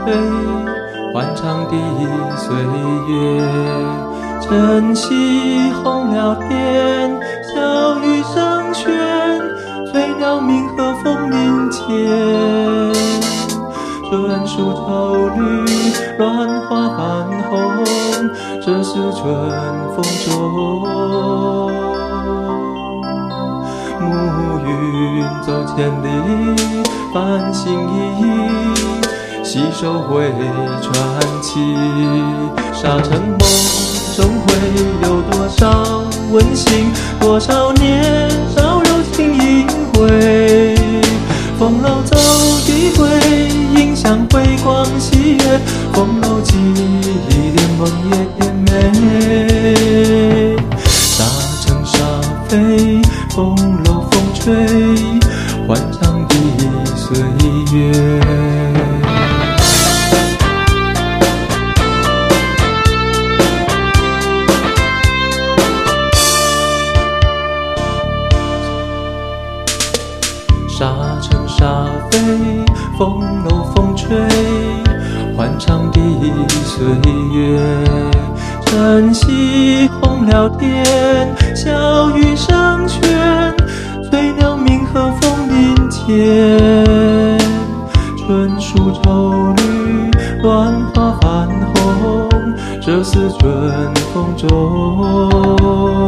飞，欢唱的岁月。晨曦红了天，小雨声喧，翠鸟鸣和风鸣间。春树愁绿，乱花泛红，这是春风中。暮云走千里，繁星熠熠，携手绘传奇。沙尘梦中会有多少温馨，多少年少柔情隐晦。风楼走一回，迎向辉光喜悦，风楼记忆连梦也甜美。沙尘沙飞，风楼风吹，欢唱的岁月。沙尘沙飞，风楼风吹，欢唱的岁月。晨曦红了天，小雨声喧，翠鸟鸣和风鸣间。春树愁绿，乱花泛红，这是春风中。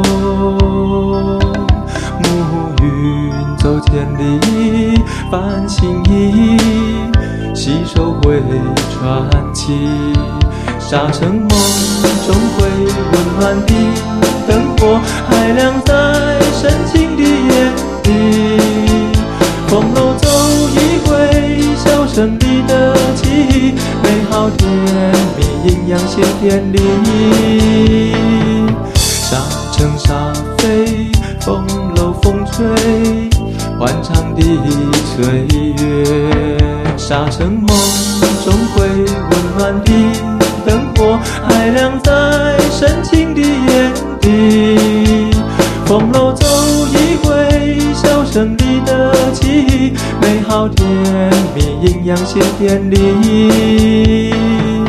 暮云走千里，繁星熠熠，携手绘传奇。沙尘梦中会温暖的灯火，还亮在深情的眼底。风楼走一回，笑声里的记忆，美好甜蜜，阴阳写天里。沙尘沙飞，风楼风吹，欢唱的岁月。沙尘梦中会温暖的灯火，还亮在深情的眼底。风楼走一回，笑声里的记忆，美好甜蜜，阴阳写天里。